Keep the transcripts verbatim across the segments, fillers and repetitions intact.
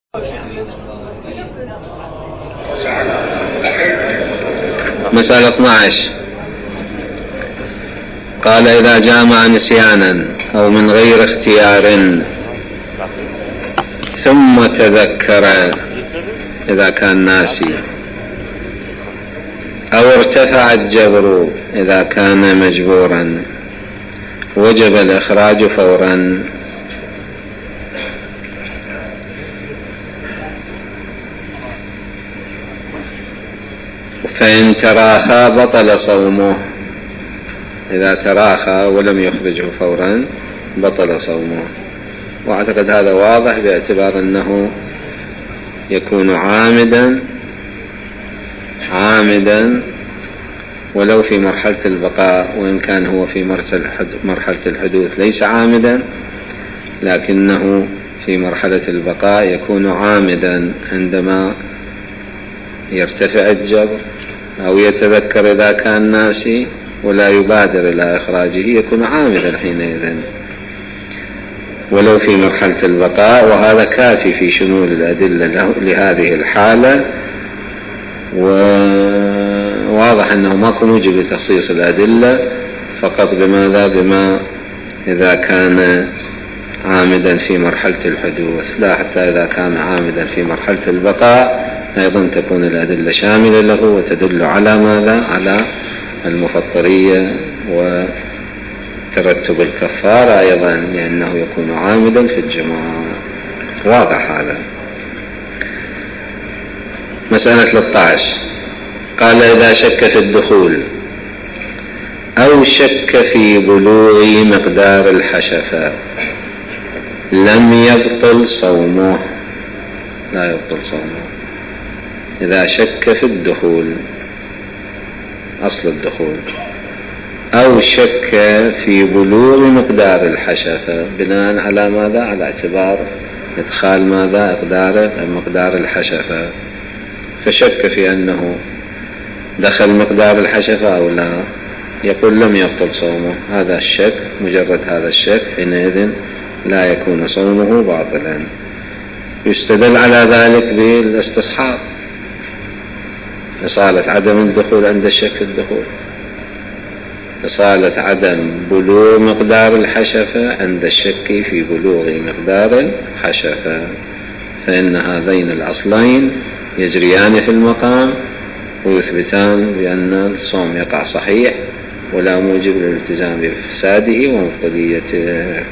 مسألة اثني عشر. قال إذا جامع نسيانا أو من غير اختيار ثم تذكر إذا كان ناسي، أو ارتفع الجبر إذا كان مجبورا، وجب الإخراج فورا. فإن تراخى بطل صومه، إذا تراخى ولم يخرجه فورا بطل صومه. وأعتقد هذا واضح باعتبار أنه يكون عامدا عامدا ولو في مرحلة البقاء، وإن كان هو في مرحلة الحدوث ليس عامدا، لكنه في مرحلة البقاء يكون عامدا عندما يرتفع الجبر أو يتذكر إذا كان ناسي ولا يبادر إلى إخراجه، يكون عامدا حينئذ ولو في مرحلة البقاء. وهذا كافي في شمول الأدلة لهذه الحالة، وواضح أنه ما كان موجب لتخصيص الأدلة فقط بماذا بما إذا كان عامدا في مرحلة الحدوث، لا حتى إذا كان عامدا في مرحلة البقاء أيضا تكون الأدلة شاملة له وتدل على ماذا؟ على المفطرية وترتب الكفارة أيضا، لأنه يكون عامدا في الجماع. واضح هذا. مسألة ثلاثة عشر. قال إذا شك في الدخول أو شك في بلوغ مقدار الحشفة لم يبطل صومه، لا يبطل صومه. إذا شك في الدخول، أصل الدخول، أو شك في بلوغ مقدار الحشفة بناء على ماذا؟ على اعتبار إدخال ماذا؟ مقدار مقدار الحشفة، فشك في أنه دخل مقدار الحشفة أو لا، يقول لم يبطل صومه. هذا الشك، مجرد هذا الشك حينئذ لا يكون صومه باطلا. يستدل على ذلك بالاستصحاب، إصالة عدم الدخول عند الشك في الدخول، إصالة عدم بلوغ مقدار الحشفة عند الشك في بلوغ مقدار الحشفة، فإن هذين الأصلين يجريان في المقام ويثبتان بأن الصوم يقع صحيح ولا موجب للالتزام بفساده ومفقديته.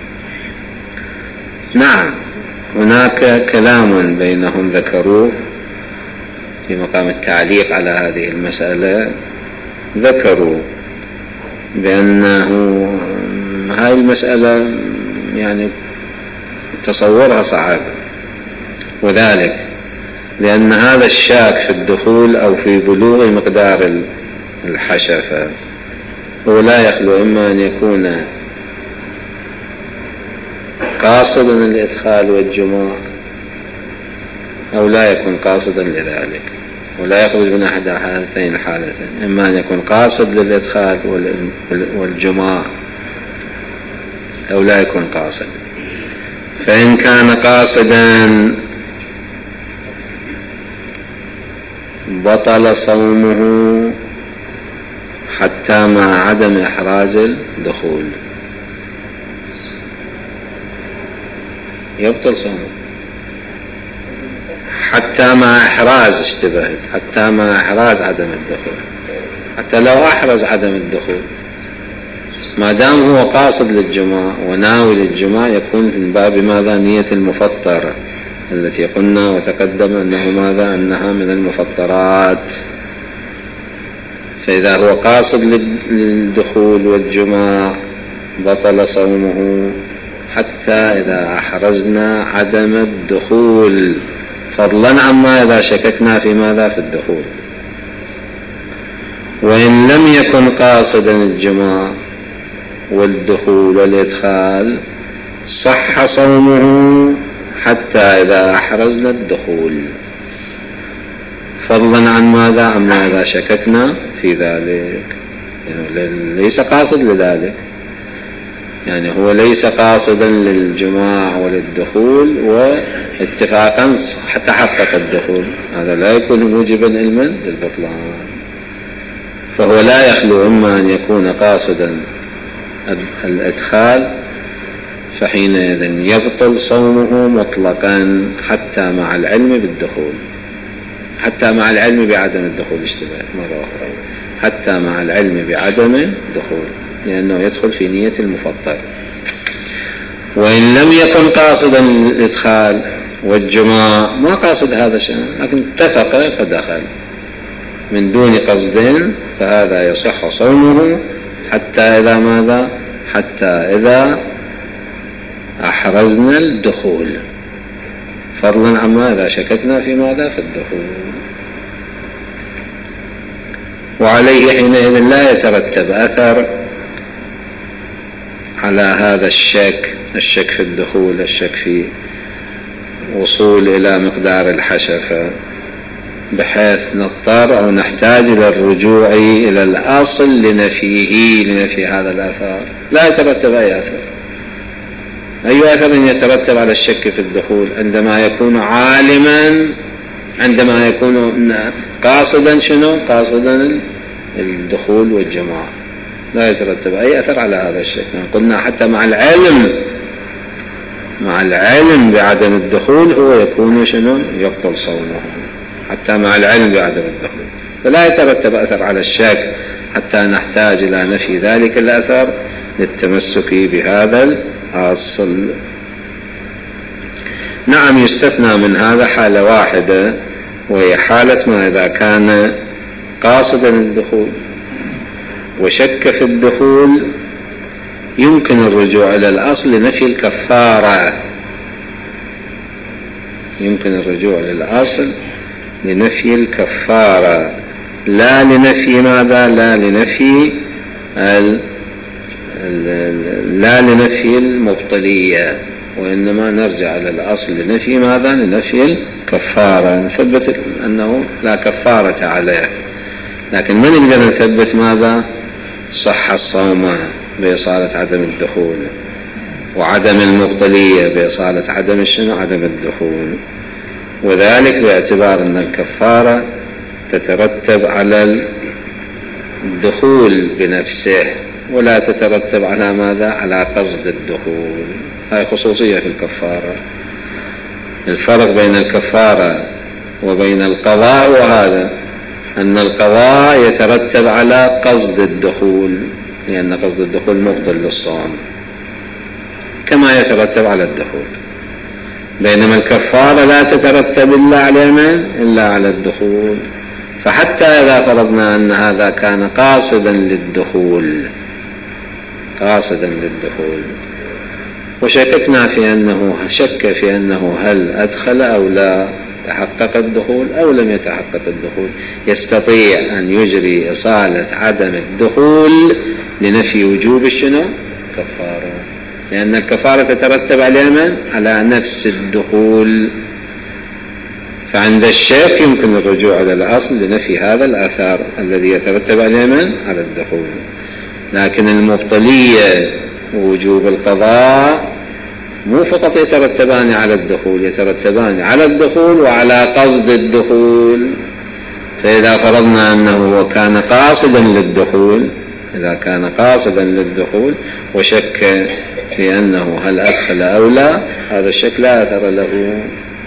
نعم، هناك كلام بينهم ذكروه في مقام التعليق على هذه المسألة. ذكروا بأنه هاي المسألة يعني تصورها صعب، وذلك لأن هذا الشاك في الدخول أو في بلوغ مقدار الحشفة هو لا يخلو إما أن يكون قاصدا للإدخال والجماع أو لا يكون قاصدا لذلك، ولا يخرج من أحد هاتين الحالتين، إما أن يكون قاصد للإدخال والجماع أو لا يكون قاصد. فإن كان قاصدا بطل صومه حتى مع عدم إحراز الدخول، يبطل صومه حتى مع إحراز، اشتبهت، حتى مع إحراز عدم الدخول. حتى لو أحرز عدم الدخول ما دام هو قاصد للجماع وناوي للجماع يكون من باب ماذا؟ نية المفطر التي قلنا وتقدم أنه ماذا؟ أنها من المفطرات. فإذا هو قاصد للدخول والجماع بطل صومه حتى إذا أحرزنا عدم الدخول، فضلا عما إذا شككنا في ماذا؟ في الدخول. وإن لم يكن قاصدا الجماع والدخول والإدخال صح صومه حتى إذا أحرزنا الدخول، فضلا عن ماذا؟ عما إذا شككنا في ذلك، يعني ليس قاصد لذلك. يعني هو ليس قاصدا للجماع وللدخول واتفاقا حتى حقق الدخول، هذا لا يكون موجبا علما للبطلان. فهو لا يخلو إما أن يكون قاصدا الإدخال فحينئذ يبطل صومه مطلقا حتى مع العلم بالدخول، حتى مع العلم بعدم الدخول، اشتباه مرة أخرى، حتى مع العلم بعدم الدخول، لأنه يدخل في نية المفطر. وإن لم يكن قاصدا الإدخال والجماع، ما قاصد هذا الشيء لكن اتفق فدخل من دون قصد، فهذا يصح صومه حتى إذا ماذا؟ حتى إذا أحرزنا الدخول، فضلا عما إذا شككنا في ماذا؟ في الدخول. وعليه حينئذ لا يترتب أثر على هذا الشك، الشك في الدخول، الشك في وصول إلى مقدار الحشفة، بحيث نضطر أو نحتاج إلى الرجوع إلى الأصل لنفيه، لنفي هذا الأثر. لا يترتب أي أثر. أي أثر يترتب على الشك في الدخول عندما يكون عالما، عندما يكون قاصدا شنو؟ قاصدا الدخول والجماع، لا يترتب أي أثر على هذا الشك. قلنا حتى مع العلم، مع العلم بعدم الدخول هو يكون شنو؟ يبطل صومه حتى مع العلم بعدم الدخول، فلا يترتب أثر على الشك حتى نحتاج إلى نفي ذلك الأثر للتمسك بهذا الأصل. نعم يستثنى من هذا حالة واحدة، وهي حالة ما إذا كان قاصدا الدخول وشك في الدخول، يمكن الرجوع إلى الأصل لنفي الكفارة، يمكن الرجوع للأصل لنفي الكفارة، لا لنفي ماذا؟ لا لنفي ال... لا لنفي المبطلية، وإنما نرجع إلى الأصل لنفي ماذا؟ لنفي الكفارة، نثبت أنه لا كفارة عليه. لكن من نقدر نثبت ماذا؟ صح الصوم بإصالة عدم الدخول، وعدم المبطلية بإصالة عدم الشنو؟ عدم الدخول. وذلك باعتبار أن الكفارة تترتب على الدخول بنفسه ولا تترتب على ماذا؟ على قصد الدخول. هاي خصوصية في الكفارة. الفرق بين الكفارة وبين القضاء وهذا أن القضاء يترتب على قصد الدخول، لأن قصد الدخول مبطل للصوم كما يترتب على الدخول، بينما الكفارة لا تترتب إلا على من؟ إلا على الدخول. فحتى إذا فرضنا أن هذا كان قاصدا للدخول، قاصدا للدخول وشككنا في أنه شك في أنه هل أدخل أو لا، تحقق الدخول أو لم يتحقق الدخول، يستطيع أن يجري إصالة عدم الدخول لنفي وجوب الشنو؟ كفارة، لأن الكفارة تترتب على من؟ على نفس الدخول. فعند الشك يمكن الرجوع إلى الأصل لنفي هذا الأثر الذي يترتب على من؟ على الدخول. لكن المبطلية ووجوب القضاء مو فقط يترتبان على الدخول، يترتبان على الدخول وعلى قصد الدخول. فإذا فرضنا أنه كان قاصدا للدخول، إذا كان قاصدا للدخول وشك في أنه هل أدخل أو لا، هذا الشك لا أثر له،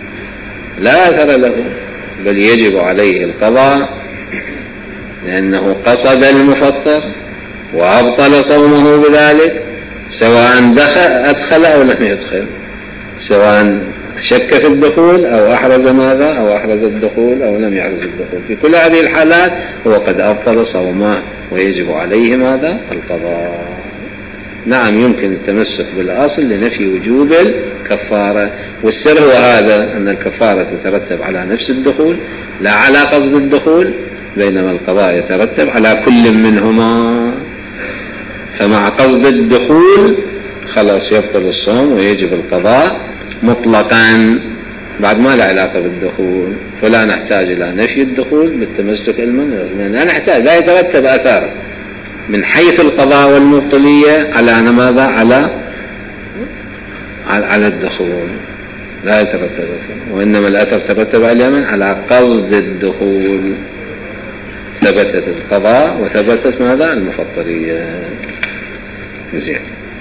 لا أثر له، بل يجب عليه القضاء، لأنه قصد المفطر وأبطل صومه بذلك، سواء دخل أدخل أو لم يدخل، سواء شك في الدخول أو أحرز ماذا؟ أو أحرز الدخول أو لم يحرز الدخول. في كل هذه الحالات هو قد أبطل صومه ويجب عليه ماذا؟ القضاء. نعم يمكن التمسك بالأصل لنفي وجوب الكفارة، والسر هو هذا، أن الكفارة تترتب على نفس الدخول لا على قصد الدخول، بينما القضاء يترتب على كل منهما. فمع قصد الدخول خلاص يبطل الصوم ويجب القضاء مطلقا بعد ما لا علاقة بالدخول، فلا نحتاج إلى نفي الدخول بالتمسك علما، لا نحتاج، لا يترتب أثر من حيث القضاء والمبطلية على ماذا؟ على على الدخول، لا يترتب أثر، وإنما الأثر ترتب على من؟ على قصد الدخول. ثبتت القضاء وثبتت ماذا؟ المفطرية. زين.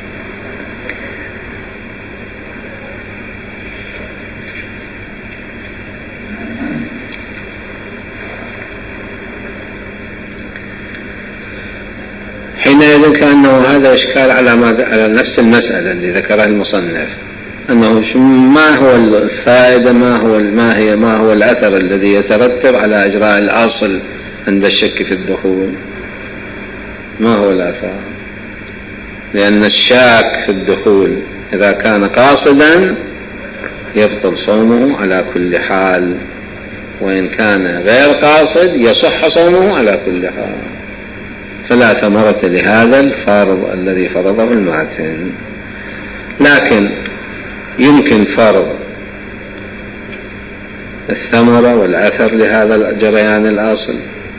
حينئذ كأنه هذا إشكال على, على نفس المسألة اللي ذكرها المصنف، أنه ما هو الفائدة، ما هو ما هي ما هو الأثر الذي يترتب على إجراء الأصل عند الشك في الدخول؟ ما هو الأثر؟ لأن الشاك في الدخول إذا كان قاصدا يبطل صومه على كل حال، وإن كان غير قاصد يصح صومه على كل حال. فلا ثمرة لهذا الفرض الذي فرضه الماتن. لكن يمكن فرض الثمرة والأثر لهذا الجريان الأصل،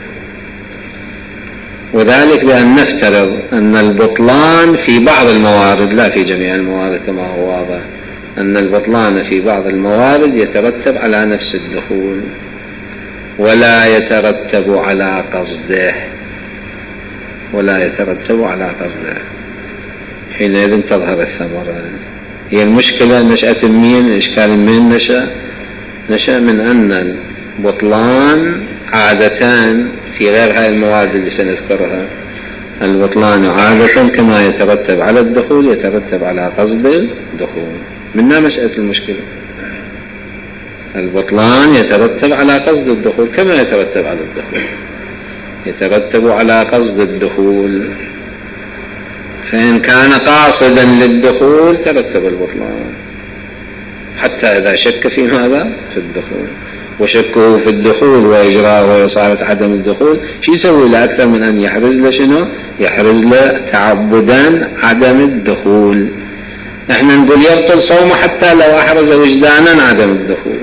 وذلك بأن نفترض أن البطلان في بعض الموارد، لا في جميع الموارد كما هو واضح، أن البطلان في بعض الموارد يترتب على نفس الدخول ولا يترتب على قصده، ولا يترتب على قصده. حينئذ تظهر الثمرة. هي المشكلة نشأت من إشكال من نشأ نشأ من أن البطلان عادتان في غير هذه المواد اللي سنذكرها. البطلان عادة كما يترتب على الدخول يترتب على قصد الدخول. منها نشأت المشكلة. البطلان يترتب على قصد الدخول كما يترتب على الدخول، يترتب على قصد الدخول. فإن كان قاصدا للدخول ترتب البطلان، حتى إذا شك في ماذا؟ في الدخول. وشكه في الدخول وإجراءه وإصابة عدم الدخول شو يسوي له أكثر من أن يحرز له شنو؟ يحرز له تعبدا عدم الدخول. احنا نقول يبطل صومه حتى لو أحرز وجدانا عدم الدخول.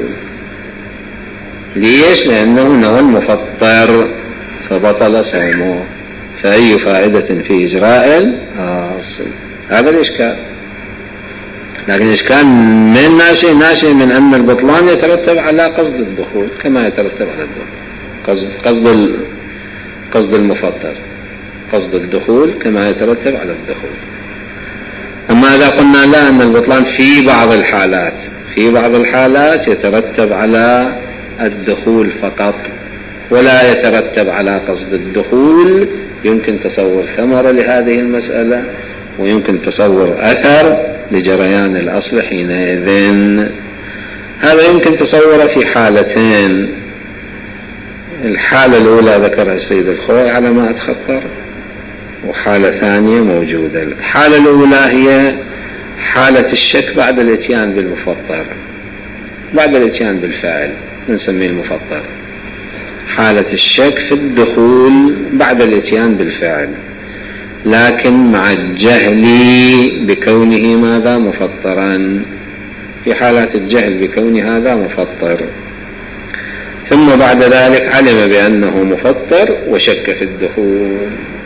ليش؟ لأنه نوى المفطر فبطل صومه. فأي فائدة في إجراء الأصل؟ هذا الإشكال. لكن الإشكال من ناشئ ناشئ من أن البطلان يترتب على قصد الدخول كما يترتب على الدخول. قصد قصد قصد المفطر قصد الدخول كما يترتب على الدخول. أما إذا قلنا لا، أن البطلان في بعض الحالات في بعض الحالات يترتب على الدخول فقط ولا يترتب على قصد الدخول، يمكن تصور ثمرة لهذه المسألة ويمكن تصور أثر لجريان الأصل. حينئذ هذا يمكن تصوره في حالتين. الحالة الأولى ذكرها السيد الخوي على ما أتخطر، وحالة ثانية موجودة. الحالة الأولى هي حالة الشك بعد الاتيان بالمفطر، بعد الاتيان بالفاعل نسميه المفطر. حالة الشك في الدخول بعد الاتيان بالفعل، لكن مع الجهل بكونه ماذا؟ مفطرا. في حالة الجهل بكون هذا مفطر، ثم بعد ذلك علم بأنه مفطر وشك في الدخول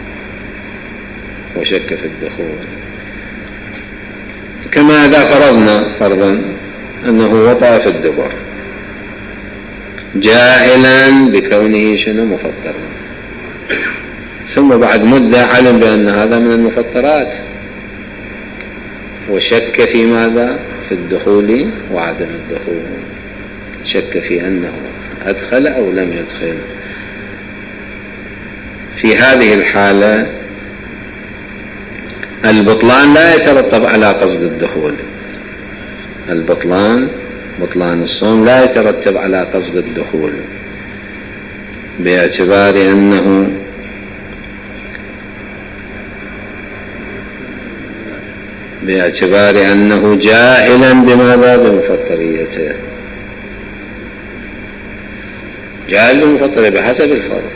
وشك في الدخول كما إذا فرضنا فرضا أنه وطأ في الدبر جاهلا بكونه شنو؟ مفطرا، ثم بعد مدة علم بأن هذا من المفطرات وشك في ماذا؟ في الدخول وعدم الدخول. شك في أنه أدخل أو لم يدخل. في هذه الحالة البطلان لا يترتب على قصد الدخول. البطلان بطلان الصوم لا يترتب على قصد الدخول، باعتبار أنه باعتبار أنه جاهلا بماذا؟ بمفطريته. جاهل بمفطريته بحسب الفرض،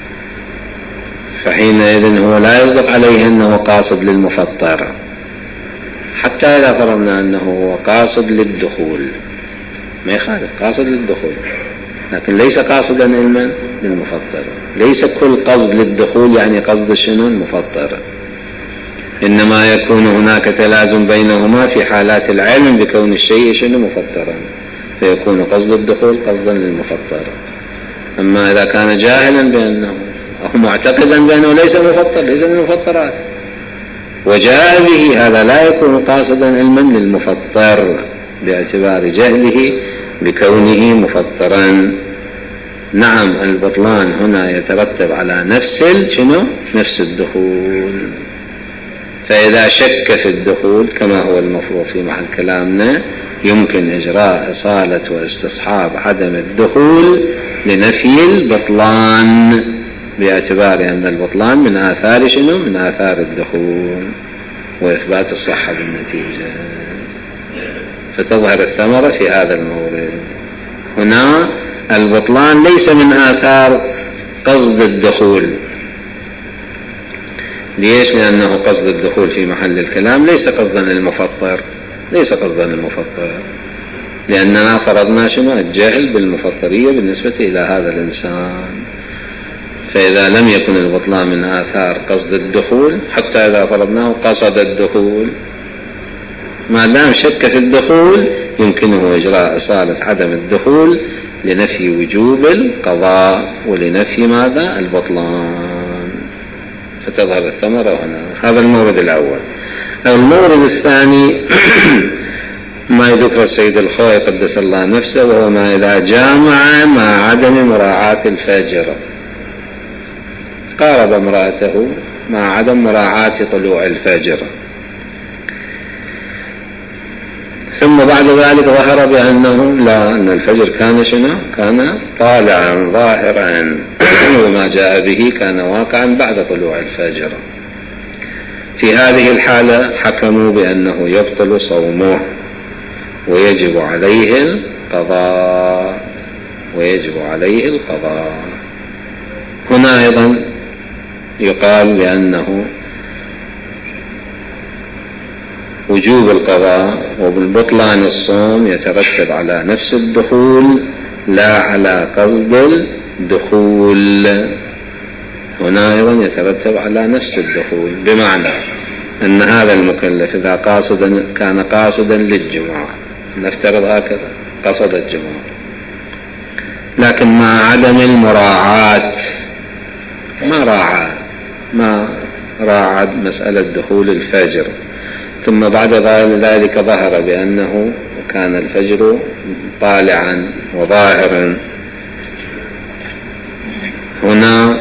فحينئذ هو لا يصدق عليه أنه قاصد للمفطر، حتى إذا فرضنا أنه هو قاصد للدخول ما يخالف، قاصد للدخول لكن ليس قاصدا علما للمفطر. ليس كل قصد للدخول يعني قصد شنو المفطر، إنما يكون هناك تلازم بينهما في حالات العلم بكون الشيء شنو مفطرا، فيكون قصد الدخول قصدا للمفطر. أما إذا كان جاهلا بأنه أو معتقدا بأنه ليس مفطر، ليس من المفطرات، وجاء به، هذا لا يكون قاصدا علما للمفطر باعتبار جهله بكونه مفطرا. نعم البطلان هنا يترتب على نفس شنو نفس الدخول. فإذا شك في الدخول كما هو المفروض في محل كلامنا يمكن إجراء إصالة واستصحاب عدم الدخول لنفي البطلان باعتبار أن البطلان من آثار شنو من آثار الدخول وإثبات الصحة بالنتيجة. فتظهر الثمرة في هذا المورد. هنا البطلان ليس من آثار قصد الدخول. ليش؟ لأنه قصد الدخول في محل الكلام ليس قصدا للمفطر، ليس قصدا للمفطر، لأننا فرضنا شنو الجهل بالمفطرية بالنسبة إلى هذا الإنسان. فإذا لم يكن البطلان من آثار قصد الدخول، حتى إذا فرضناه قصد الدخول، ما دام شك في الدخول يمكنه إجراء إصالة عدم الدخول لنفي وجوب القضاء ولنفي ماذا البطلان. فتظهر الثمرة هنا. هذا المورد الأول. المورد الثاني ما يذكر السيد الخوي قدس الله نفسه، وهو ما إذا جامع مع عدم مراعاة الفجر. قارب امرأته مع عدم مراعاة طلوع الفجر، ثم بعد ذلك ظهر بأنه لا، أن الفجر كان شنو كان طالعا ظاهرا وما جاء به كان واقعا بعد طلوع الفجر. في هذه الحالة حكموا بأنه يبطل صومه ويجب عليه القضاء ويجب عليه القضاء. هنا أيضا يقال بأنه وجوب القضاء وبالبطلان الصوم يترتب على نفس الدخول لا على قصد الدخول. هنا أيضا يترتب على نفس الدخول، بمعنى أن هذا المكلف إذا قاصدا كان قاصدا للجماع، نفترض هكذا قصد الجماع، لكن مع عدم المراعاة ما راعى ما راعى مسألة دخول الفجر، ثم بعد ذلك ظهر بأنه كان الفجر طالعا وظاهرا. هنا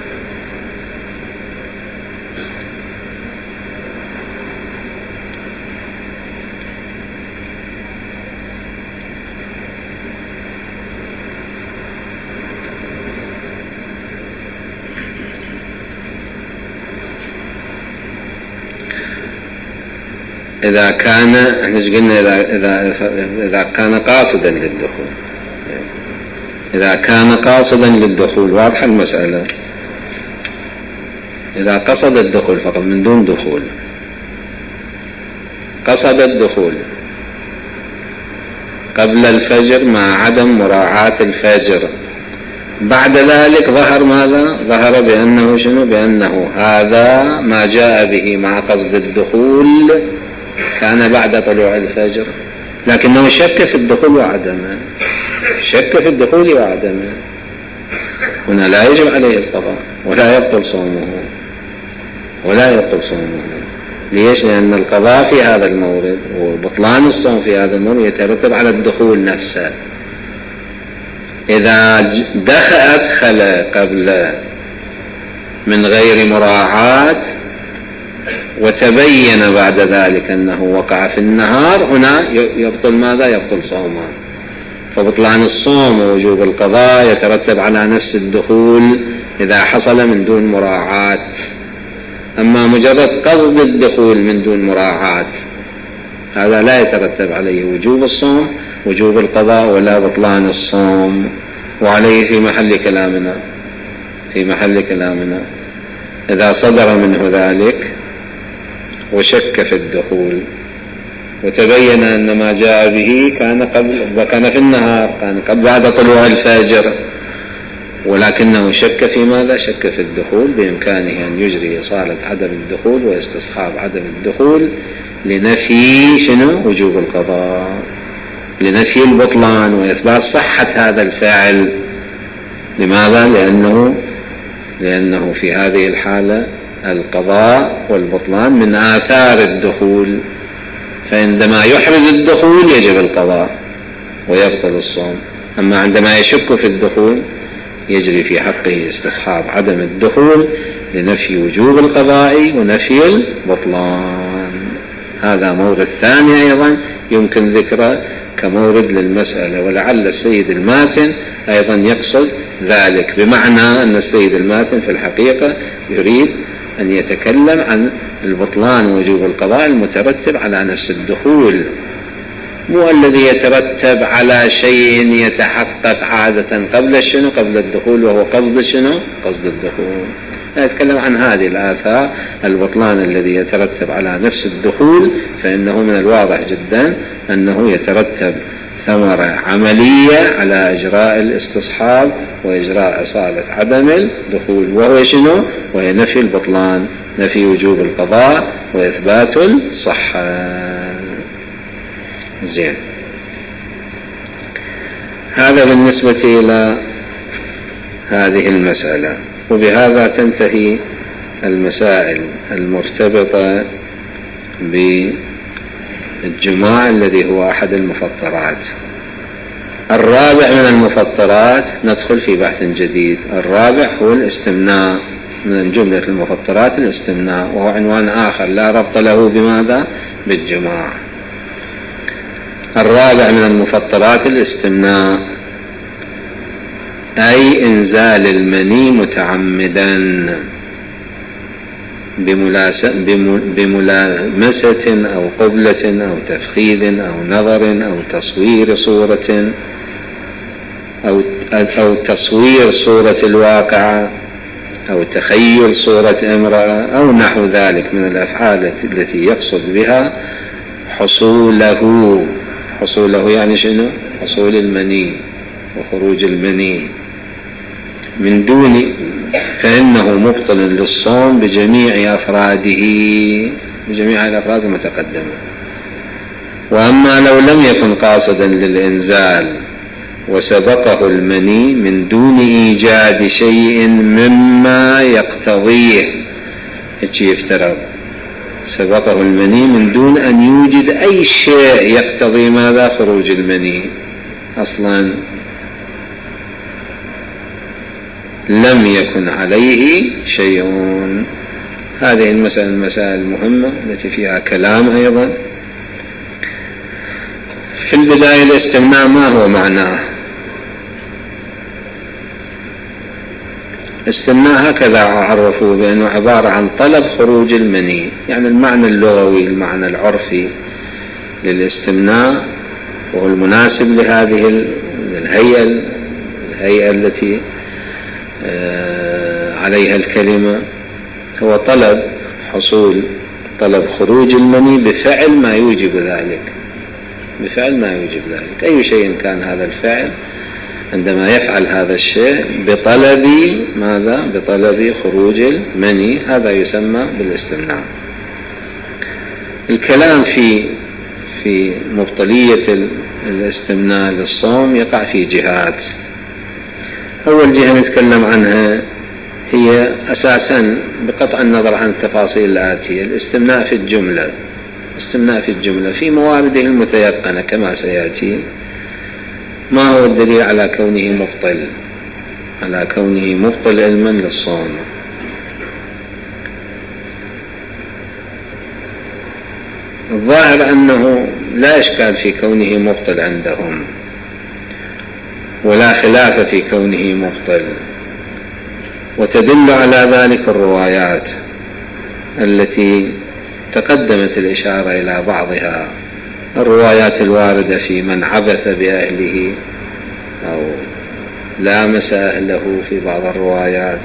إذا كان احنا قلنا إذا, إذا, إذا كان قاصدا للدخول، إذا كان قاصدا للدخول واضح المسألة. إذا قصد الدخول فقط من دون دخول، قصد الدخول قبل الفجر مع عدم مراعاة الفجر، بعد ذلك ظهر ماذا؟ ظهر بأنه شنو؟ بأنه هذا ما جاء به مع قصد الدخول كان بعد طلوع الفجر، لكنه شك في الدخول وعدمه، شك في الدخول وعدمه. هنا لا يجب عليه القضاء ولا يبطل صومه ولا يبطل صومه. ليش؟ لأن القضاء في هذا المورد وبطلان الصوم في هذا المورد يترتب على الدخول نفسه. إذا دخل أدخل قبل من غير مراعاة وتبين بعد ذلك أنه وقع في النهار، هنا يبطل ماذا؟ يبطل صومه. فبطلان الصوم ووجوب القضاء يترتب على نفس الدخول إذا حصل من دون مراعاة. أما مجرد قصد الدخول من دون مراعاة هذا لا يترتب عليه وجوب الصوم وجوب القضاء ولا بطلان الصوم. وعليه في محل كلامنا في محل كلامنا إذا صدر منه ذلك وشك في الدخول وتبين أن ما جاء به كان قبل وكان في النهار، كان قبل بعد طلوع الفجر، ولكنه شك في ماذا؟ شك في الدخول. بإمكانه أن يجري إصالة عدم الدخول واستصحاب عدم الدخول لنفي شنو؟ وجوب القضاء، لنفي البطلان وإثبات صحة هذا الفعل. لماذا؟ لأنه لأنه في هذه الحالة القضاء والبطلان من آثار الدخول، فعندما يحرز الدخول يجب القضاء ويبطل الصوم. أما عندما يشك في الدخول يجري في حقه استصحاب عدم الدخول لنفي وجوب القضاء ونفي البطلان. هذا مورد ثاني أيضا يمكن ذكره كمورد للمسألة، ولعل السيد الماتن أيضا يقصد ذلك، بمعنى أن السيد الماتن في الحقيقة يريد أن يتكلم عن البطلان ووجوب القضاء المترتب على نفس الدخول، مو الذي يترتب على شيء يتحقق عادة قبل الشنو؟ قبل الدخول، وهو قصد الشنو؟ قصد الدخول. نتكلم عن هذه الآثار. البطلان الذي يترتب على نفس الدخول فإنه من الواضح جدا أنه يترتب ثمرة عملية على إجراء الاستصحاب وإجراء إصالة عدم الدخول، وهو شنو؟ وهي نفي البطلان، نفي وجوب القضاء وإثبات الصحة. زين، هذا بالنسبة إلى هذه المسألة. وبهذا تنتهي المسائل المرتبطة بالجماع الذي هو أحد المفطرات. الرابع من المفطرات ندخل في بحث جديد. الرابع هو الاستمناء، من جملة المفطرات الاستمناء، وهو عنوان آخر لا ربط له بماذا؟ بالجماع. الرابع من المفطرات الاستمناء، أي إنزال المني متعمدا بملامسة أو قبلة أو تفخيذ أو نظر أو تصوير صورة أو, أو تصوير صورة الواقعة أو تخيل صورة امرأة أو نحو ذلك من الأفعال التي يقصد بها حصوله. حصوله يعني شنو؟ حصول المني وخروج المني من دون، فإنه مبطل للصوم بجميع أفراده، بجميع الأفراد المتقدمة. وأما لو لم يكن قاصدا للإنزال وسبقه المني من دون إيجاد شيء مما يقتضيه، هيك يفترض سبقه المني من دون أن يوجد أي شيء يقتضي ماذا؟ خروج المني، أصلا لم يكن عليه شيء. هذه المسألة المسائل المهمة التي فيها كلام أيضا. في البداية الاستمناء ما هو معناه؟ الاستمناء هكذا عرفوه بأنه عبارة عن طلب خروج المني، يعني المعنى اللغوي المعنى العرفي للاستمناء، وهو المناسب لهذه الهيئة الهيئة التي عليها الكلمة، هو طلب حصول طلب خروج المني بفعل ما يوجب ذلك، بفعل ما يوجب ذلك، أي شيء كان هذا الفعل. عندما يفعل هذا الشيء بطلب ماذا؟ بطلب خروج المني، هذا يسمى بالاستمناء. الكلام في في مبطلية الاستمناء للصوم يقع في جهات. أول جهة نتكلم عنها هي أساسا بقطع النظر عن التفاصيل الآتية الاستمناء في الجملة. الاستمناء في الجملة في موارده المتيقنة كما سيأتي. ما هو الدليل على كونه مبطل؟ على كونه مبطل علما للصوم. الظاهر أنه لا إشكال في كونه مبطل عندهم، ولا خلاف في كونه مبطل، وتدل على ذلك الروايات التي تقدمت الإشارة إلى بعضها. الروايات الواردة في من عبث بأهله أو لامس أهله في بعض الروايات،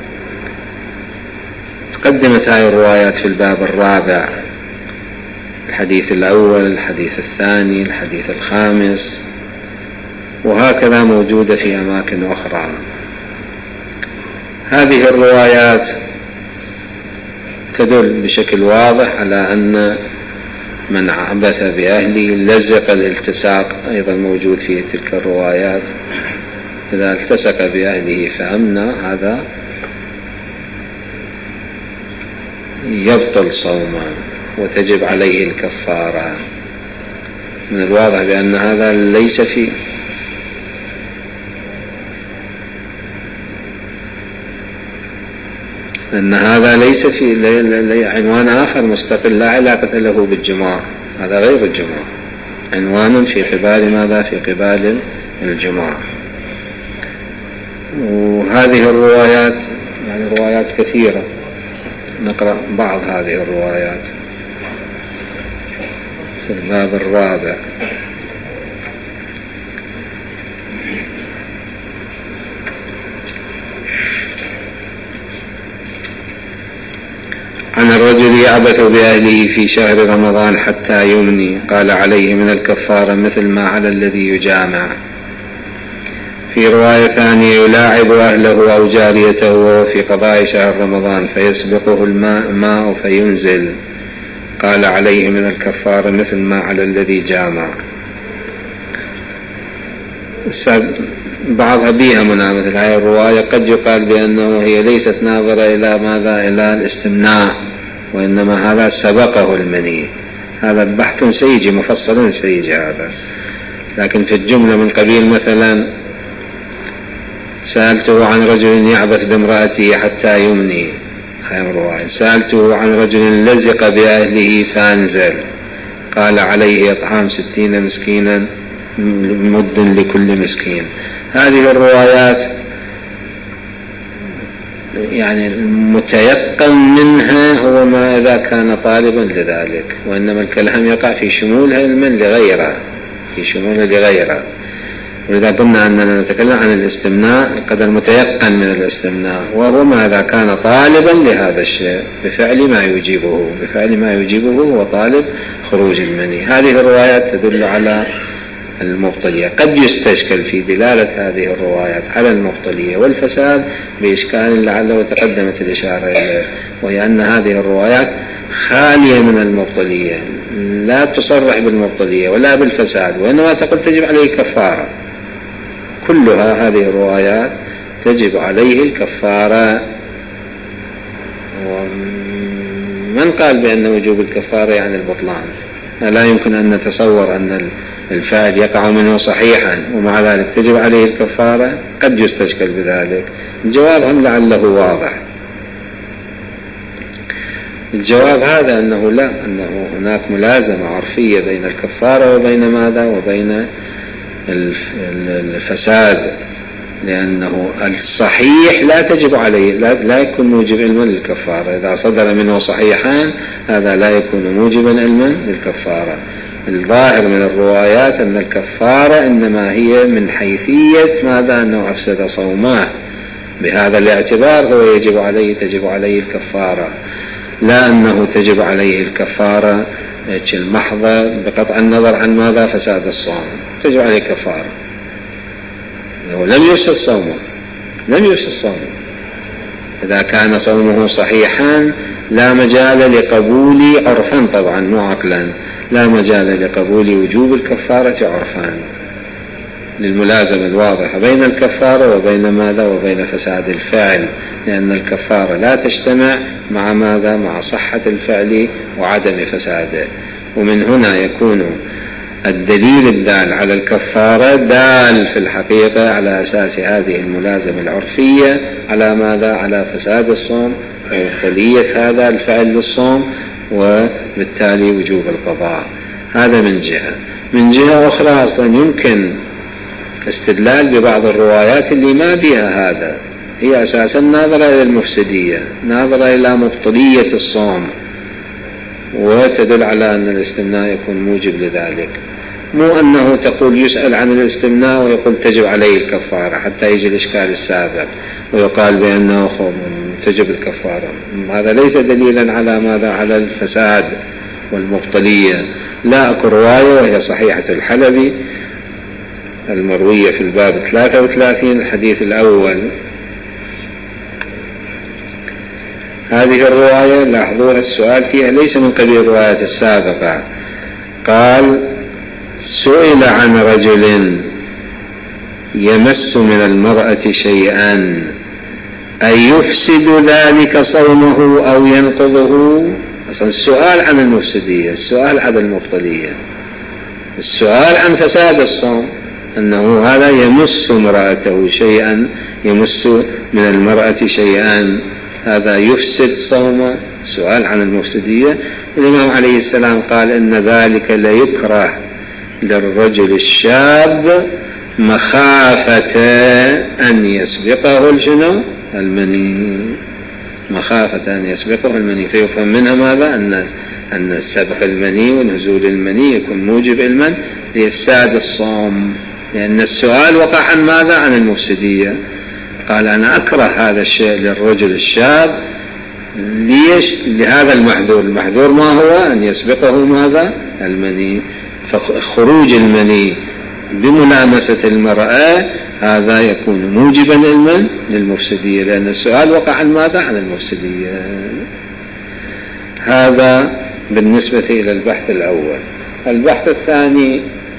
تقدمت هذه الروايات في الباب الرابع الحديث الأول، الحديث الثاني، الحديث الخامس، وهكذا موجودة في أماكن أخرى. هذه الروايات تدل بشكل واضح على أن من عبث بأهله لزق الالتصاق أيضا موجود في تلك الروايات. إذا التصق بأهله فأمنى هذا يبطل صوما وتجب عليه الكفارة. من الواضح بأن هذا ليس فيه أن هذا ليس في عنوان آخر مستقل لا علاقة له بالجماع، هذا غير الجماع، عنوان في قبال ماذا؟ في قبال الجماع. وهذه الروايات يعني روايات كثيرة، نقرأ بعض هذه الروايات في الباب الرابع. عن الرجل يعبث بأهله في شهر رمضان حتى يمني، قال عليه من الكفارة مثل ما على الذي يجامع. في رواية ثانية يلاعب أهله أو جاريته وهو في قضاء شهر رمضان فيسبقه الماء ماء فينزل، قال عليه من الكفارة مثل ما على الذي جامع. بعضها بيها منها مثل هذه الرواية قد يقال بأنه هي ليست ناظرة إلى ماذا؟ إلى الاستمناء، وإنما هذا سبقه المني. هذا بحث سيجي مفصل سيجي هذا، لكن في الجملة من قبيل مثلا سألته عن رجل يعبث بامرأته حتى يمني، سألته عن رجل لزق بأهله فانزل، قال عليه إطعام ستين مسكينا مد لكل مسكين. هذه الروايات يعني المتيقن منها هو ما إذا كان طالبا لذلك، وإنما الكلام يقع في شمولها المن لغيره، في شمولها لغيره. وإذا قلنا أننا نتكلم عن الاستمناء قد المتيقن من الاستمناء، وهو ما إذا كان طالبا لهذا الشيء بفعل ما يجيبه، بفعل ما يجيبه هو طالب خروج المني. هذه الروايات تدل على المبطلية. قد يستشكل في دلالة هذه الروايات على المبطلية والفساد بإشكال لعله تقدمت الإشارة إليه، وهي أن هذه الروايات خالية من المبطلية، لا تصرح بالمبطلية ولا بالفساد، وإنما تقول تجب عليه كفارة. كلها هذه الروايات تجب عليه الكفارة. ومن قال بأن وجوب الكفارة يعني البطلان؟ لا يمكن أن نتصور أن الفاعل يقع منه صحيحا ومع ذلك تجب عليه الكفارة. قد يستشكل بذلك. الجواب هم لعله واضح. الجواب هذا أنه لا، أنه هناك ملازمة عرفية بين الكفارة وبين ماذا؟ وبين الفساد، لأنه الصحيح لا تجب عليه، لا, لا يكون موجب علما للكفارة. إذا صدر منه صحيحان هذا لا يكون موجبا علما للكفارة. الظاهر من الروايات أن الكفارة إنما هي من حيثية ماذا؟ أنه أفسد صومه، بهذا الاعتبار هو يجب عليه تجب عليه الكفارة، لا أنه تجب عليه الكفارة المحضة بقطع النظر عن ماذا؟ فساد الصوم. تجب عليه كفارة لم يفسد صومه، لم يفسد صومه. إذا كان صومه صحيحا لا مجال لقبول عرفا، طبعا مو عقلا، لا مجال لقبول وجوب الكفارة عرفا، للملازمة الواضحة بين الكفارة وبين ماذا؟ وبين فساد الفعل، لأن الكفارة لا تجتمع مع ماذا؟ مع صحة الفعل وعدم فساده. ومن هنا يكون الدليل الدال على الكفارة دال في الحقيقة على أساس هذه الملازمة العرفية على ماذا؟ على فساد الصوم ومبطلية هذا الفعل للصوم، وبالتالي وجوب القضاء. هذا من جهة. من جهة أخرى أصلا يمكن استدلال ببعض الروايات اللي ما بها هذا، هي أساسا ناظرة إلى المفسدية، ناظرة إلى مبطلية الصوم، وتدل على أن الاستمناء يكون موجب لذلك. مو أنه تقول يسأل عن الاستمناء ويقول تجب عليه الكفارة حتى يجي الإشكال السابق ويقال بأنه تجب الكفارة. هذا ليس دليلا على ماذا؟ على الفساد والمبطلية. لا أكو رواية وهي صحيحة الحلبي المروية في الباب ثلاثة وثلاثين الحديث الأول. هذه الرواية لاحظوها السؤال فيها ليس من قبيل الروايات السابقة. قال: سئل عن رجل يمس من المرأة شيئا أيفسد ذلك صومه أو ينقضه؟ أصلا السؤال عن المفسدية، السؤال عن المبطلية، السؤال عن فساد الصوم، أنه هذا يمس امرأته شيئا، يمس من المرأة شيئا، هذا يفسد صومه. سؤال عن المفسدية. الإمام عليه السلام قال: إن ذلك ليكره للرجل الشاب مخافة أن يسبقه الجنو المني، مخافة أن يسبقه المني. فيفهم منها ماذا؟ أن أن سبق المني ونزول المني يكون موجب المن لإفساد الصوم، لأن السؤال وقع عن ماذا؟ عن المفسدية. قال: أنا أكره هذا الشيء للرجل الشاب. ليش؟ لهذا المحذور. المحذور ما هو؟ أن يسبقه ماذا؟ المني. فخروج المني بملامسة المرأة هذا يكون موجبا المن للمفسدية، لأن السؤال وقع عن ماذا؟ عن المفسدية. هذا بالنسبة إلى البحث الأول. البحث الثاني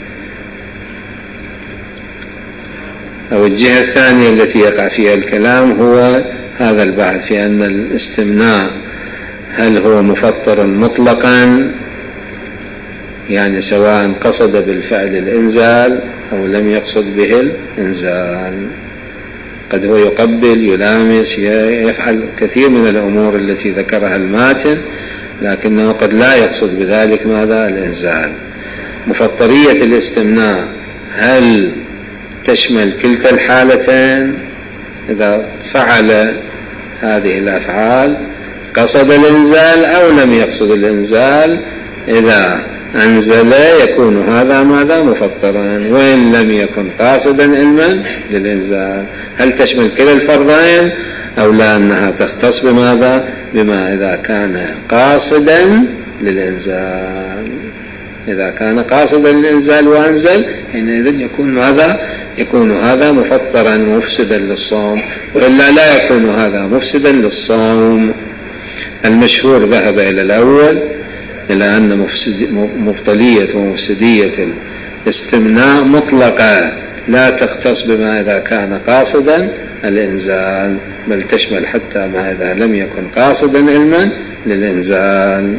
أو الجهة الثانية التي يقع فيها الكلام هو هذا البحث في أن الاستمناء هل هو مفطر مطلقا، يعني سواء قصد بالفعل الإنزال أو لم يقصد به الإنزال. قد هو يقبل، يلامس، يفعل كثير من الأمور التي ذكرها الماتن، لكنه قد لا يقصد بذلك ماذا؟ الإنزال. مفطرية الاستمناء هل تشمل كلتا الحالتين؟ إذا فعل هذه الأفعال قصد الإنزال أو لم يقصد الإنزال، إذا أنزل يكون هذا ماذا؟ مفطرا، وإن لم يكن قاصدا علما للإنزال. هل تشمل كلا الفرضين أو لا؟ أنها تختص بماذا؟ بما إذا كان قاصدا للإنزال. إذا كان قاصدا للإنزال وأنزل حينئذ يكون ماذا؟ يكون هذا مفطرا مفسدا للصوم، وإلا لا يكون هذا مفسدا للصوم. المشهور ذهب إلى الأول، إلى أن مبطلية ومفسدية الاستمناء مطلقة لا تختص بما إذا كان قاصدا الإنزال، بل تشمل حتى ما إذا لم يكن قاصدا علما للإنزال.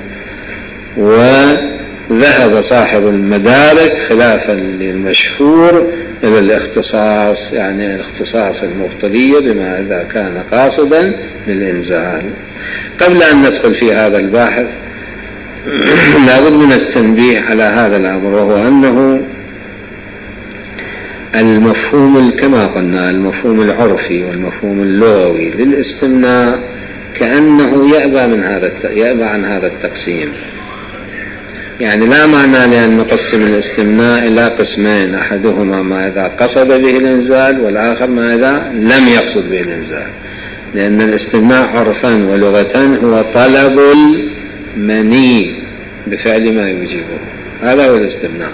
وذهب صاحب المدارك خلافا للمشهور إلى الاختصاص، يعني الاختصاص المبطلية بما إذا كان قاصدا للإنزال. قبل أن ندخل في هذا الباحث لابد من التنبيه على هذا الأمر، وهو أنه المفهوم كما قلنا المفهوم العرفي والمفهوم اللغوي للاستمناء كأنه يأبى من هذا يأبى عن هذا التقسيم. يعني لا معنى لأن نقسم الاستمناء إلى قسمين، أحدهما ما إذا قصد به الإنزال والآخر ما إذا لم يقصد به الإنزال، لأن الاستمناء عرفا ولغة هو طلب المني بفعل ما يوجبه، هذا هو الاستمناء.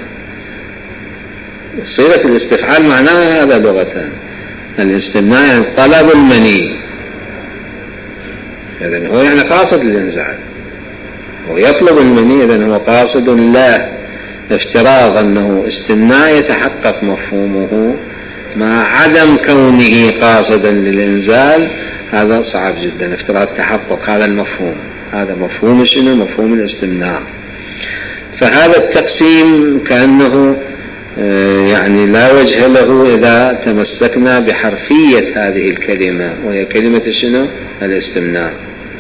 صيغة الاستفعال معناها هذا لغة، الاستمناء يعني طلب المني، إذن هو يعني قاصد الإنزال ويطلب المني، إذن هو قاصد له. افتراض أنه استمناء يتحقق مفهومه مع عدم كونه قاصدا للإنزال هذا صعب جدا، افتراض تحقق هذا المفهوم. هذا مفهوم شنو؟ مفهوم الاستمناء. فهذا التقسيم كأنه يعني لا وجه له إذا تمسكنا بحرفية هذه الكلمة، وهي كلمة شنو؟ الاستمناء.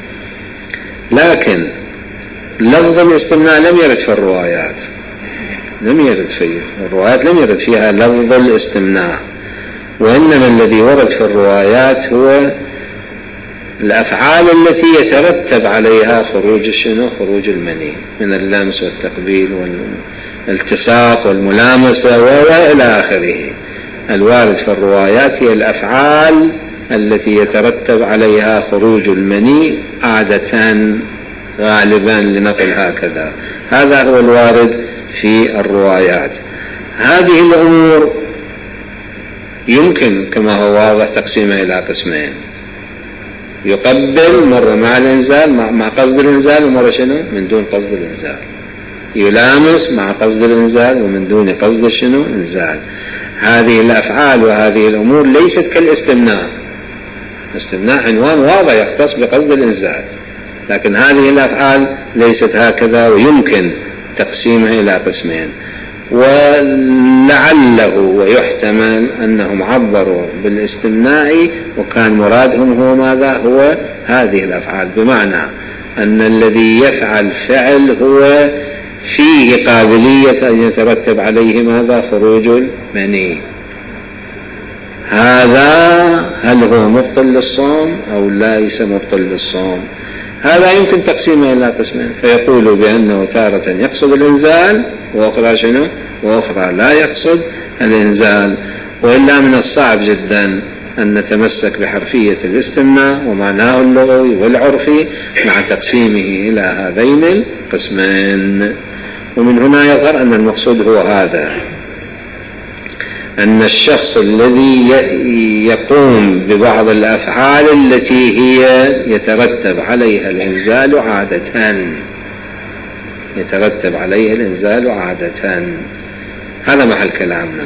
لكن لفظ الاستمناء لم يرد في الروايات، لم يرد في الروايات لم يرد فيها لفظ الاستمناء، وإنما الذي ورد في الروايات هو الأفعال التي يترتب عليها خروج شنو؟ خروج المني من اللمس والتقبيل والالتصاق والملامسة وإلى آخره. الوارد في الروايات هي الأفعال التي يترتب عليها خروج المني عادة، غالبا لنقل هكذا. هذا هو الوارد في الروايات. هذه الأمور يمكن كما هو واضح تقسيمها إلى قسمين: يقبل مرة مع الإنزال مع قصد الإنزال، ومرة شنو من دون قصد الإنزال. يلامس مع قصد الإنزال ومن دون قصد شنو إنزال. هذه الأفعال وهذه الأمور ليست كالاستمناء. الاستمناء عنوان واضح يختص بقصد الإنزال، لكن هذه الأفعال ليست هكذا، ويمكن تقسيمها إلى قسمين. ولعله ويحتمل أنهم عبروا بالاستمناء وكان مرادهم هو ماذا؟ هو هذه الأفعال، بمعنى أن الذي يفعل فعل هو فيه قابلية أن يترتب عليه ماذا؟ خروج المني. هذا هل هو مبطل للصوم أو ليس مبطل للصوم؟ هذا يمكن تقسيمه إلى قسمين، فيقول بأنه تارة يقصد الإنزال وأخرى شنو؟ وأخرى لا يقصد الإنزال. وإلا من الصعب جدا أن نتمسك بحرفية الاستمناء ومعناه اللغوي والعرفي مع تقسيمه إلى هذين القسمين. ومن هنا يظهر أن المقصود هو هذا، أن الشخص الذي يقوم ببعض الأفعال التي هي يترتب عليها الإنزال عادة يترتب عليها الإنزال عادة هذا محل كلامنا.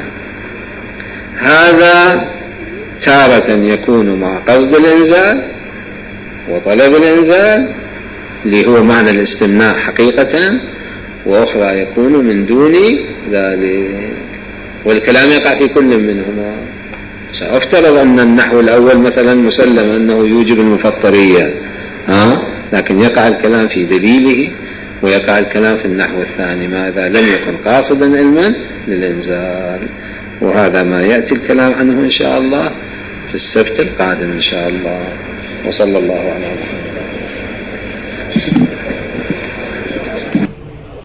هذا تارة يكون مع قصد الإنزال وطلب الإنزال اللي هو معنى الاستمناء حقيقة، وأخرى يكون من دون ذلك، والكلام يقع في كل منهما. سأفترض أن النحو الأول مثلا مسلم أنه يوجب المفطرية، ها؟ لكن يقع الكلام في دليله، ويقع الكلام في النحو الثاني ماذا؟ لم يكن قاصدا علما للإنزال. وهذا ما يأتي الكلام عنه إن شاء الله في السبت القادم إن شاء الله. وصلى الله على محمد.